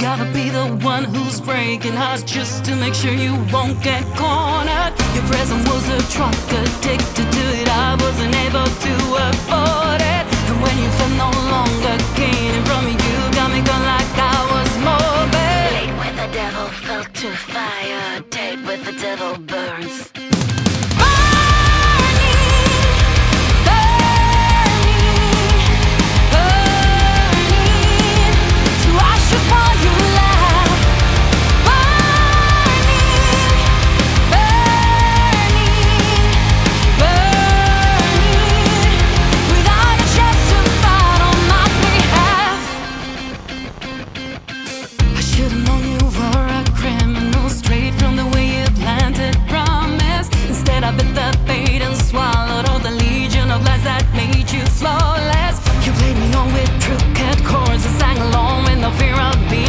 gotta be the one who's breaking hearts just to make sure you won't get cornered. Your present was a drug, addicted to it. I wasn't able to afford it. And when you felt no longer gaining from me, you got me gone like I was morbid. Late when the devil fell to fire, tape with the devil burns. Should've known you were a criminal, straight from the way you planted promise. Instead I bit the bait and swallowed all the legion of lies that made you flawless. You played me on with crooked chords and sang along with no fear of being